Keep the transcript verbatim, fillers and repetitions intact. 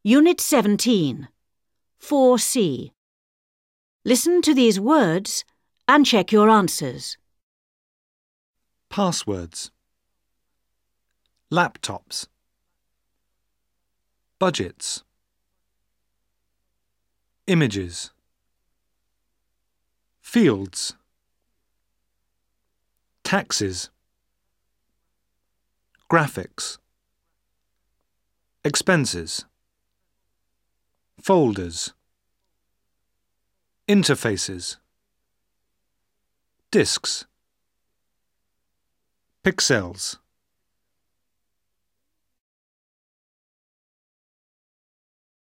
Unit seventeen, four C. Listen to these words and check your answers. Passwords. Laptops. Budgets. Images. Fields. Taxes. Graphics. Expenses. Folders. Interfaces. Disks. Pixels.